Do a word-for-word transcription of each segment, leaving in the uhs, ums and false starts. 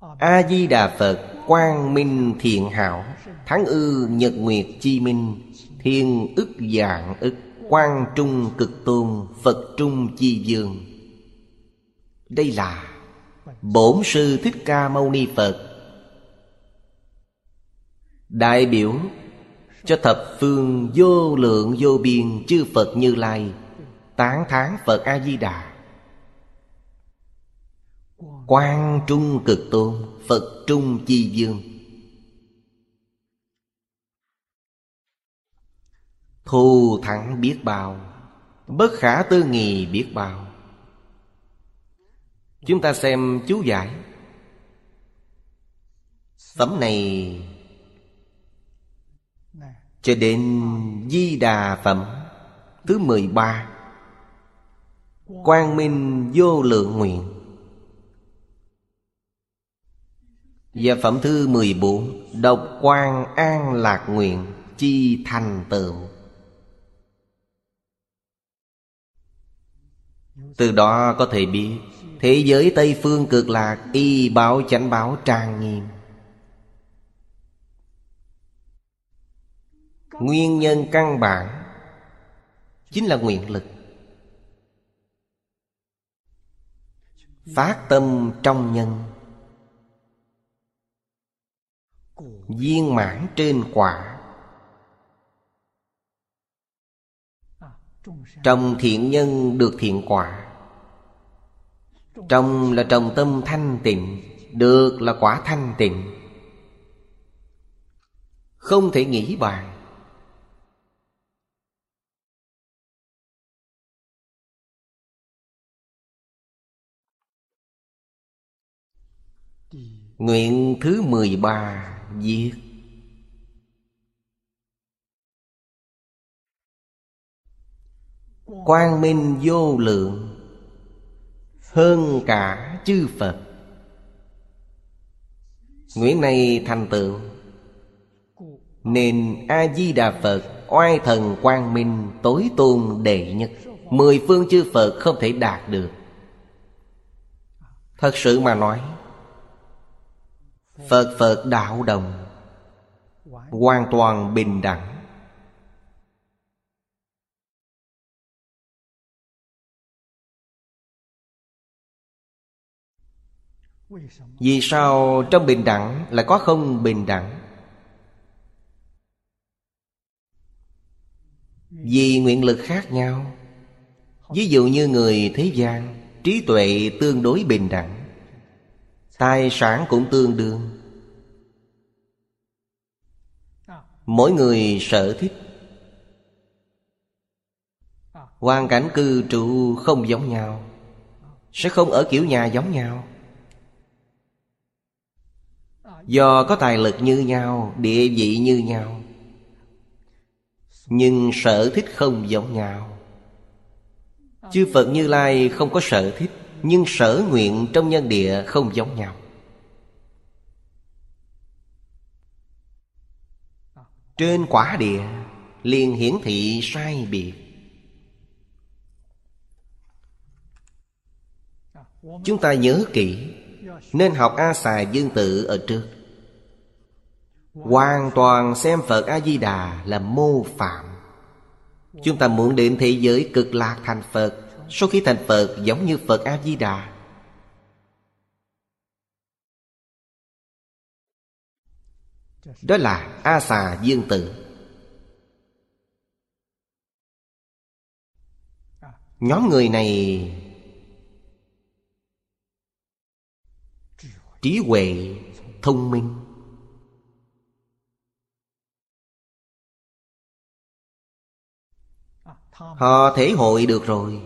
A Di Đà Phật quang minh thiện hảo, thắng ư nhật nguyệt chi minh, thiên ức vạn ức, quang trung cực tôn, Phật trung chi vương. Đây là Bổn Sư Thích Ca Mâu Ni Phật đại biểu cho thập phương vô lượng vô biên chư Phật Như Lai tán thán Phật A Di Đà. Quang trung cực tôn, Phật trung chi vương. Thù thắng biết bao, bất khả tư nghị biết bao. Chúng ta xem chú giải. Phẩm này cho đến Di Đà Phẩm thứ mười ba, Quang Minh Vô Lượng Nguyện, và phẩm thứ mười bốn, Độc Quang An Lạc Nguyện chi thành tựu. Từ đó có thể biết thế giới Tây Phương Cực Lạc y bảo chánh bảo trang nghiêm. Nguyên nhân căn bản chính là nguyện lực. Phát tâm trong nhân, viên mãn trên quả. Trồng thiện nhân được thiện quả. Trồng là trồng tâm thanh tịnh, được là quả thanh tịnh. Không thể nghĩ bàn. Nguyện thứ mười ba viết: quang minh vô lượng, hơn cả chư Phật. Nguyện này thành tựu, nên A-di-đà Phật oai thần quang minh tối tôn đệ nhất, mười phương chư Phật không thể đạt được. Thật sự mà nói, Phật Phật đạo đồng, hoàn toàn bình đẳng. Vì sao trong bình đẳng lại có không bình đẳng? Vì nguyện lực khác nhau. Ví dụ như người thế gian, trí tuệ tương đối bình đẳng, tài sản cũng tương đương. Mỗi người sở thích, hoàn cảnh cư trụ không giống nhau, sẽ không ở kiểu nhà giống nhau. Do có tài lực như nhau, địa vị như nhau, nhưng sở thích không giống nhau. Chư Phật Như Lai không có sở thích, nhưng sở nguyện trong nhân địa không giống nhau. Trên quả địa liền hiển thị sai biệt. Chúng ta nhớ kỹ, nên học A Xà Dương Tự ở trước. Hoàn toàn xem Phật A-di-đà là mô phạm. Chúng ta muốn đến thế giới cực lạc thành Phật. Sau khi thành Phật giống như Phật A-di-đà. Đó là A Xà Dương Tự. Nhóm người này trí huệ, thông minh, họ thể hội được rồi.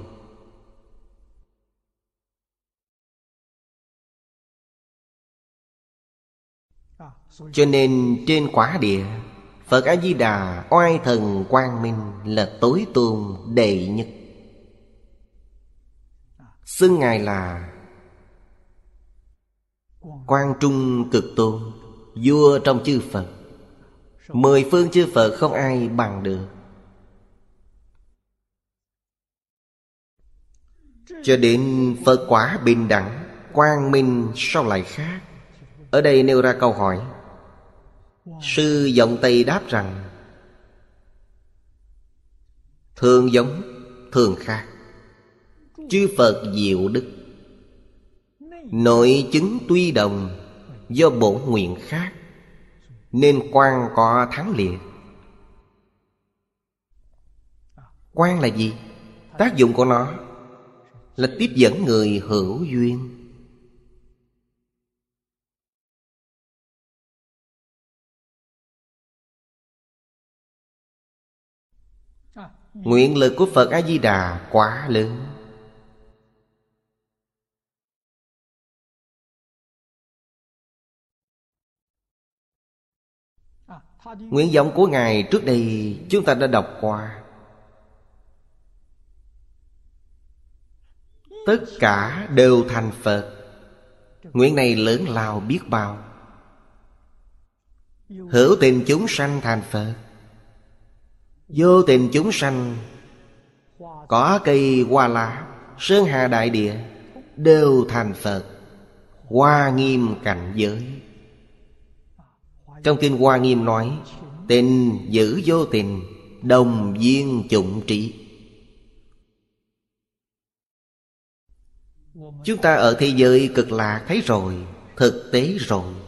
Cho nên trên quả địa, Phật A-di-đà oai thần quang minh là tối tôn đệ nhất. Xưng Ngài là Quang Trung Cực Tôn, vua trong chư Phật. Mười phương chư Phật không ai bằng được. Cho đến Phật quả bình đẳng, quang minh sao lại khác? Ở đây nêu ra câu hỏi. Sư Vọng Tây đáp rằng thường giống, thường khác. Chư Phật diệu đức, nội chứng tuy đồng, do bổn nguyện khác, nên quan có thắng liệt. Quan là gì? Tác dụng của nó là tiếp dẫn người hữu duyên. Nguyện lực của Phật A-di-đà quá lớn. Nguyện vọng của Ngài trước đây chúng ta đã đọc qua. Tất cả đều thành Phật. Nguyện này lớn lao biết bao. Hữu tình chúng sanh thành Phật, vô tình chúng sanh, cỏ cây hoa lá, sơn hà đại địa đều thành Phật. Hoa Nghiêm cảnh giới. Trong kinh Hoa Nghiêm nói: tình giữ vô tình, đồng viên chủng trí. Chúng ta ở thế giới cực lạc thấy rồi, thực tế rồi.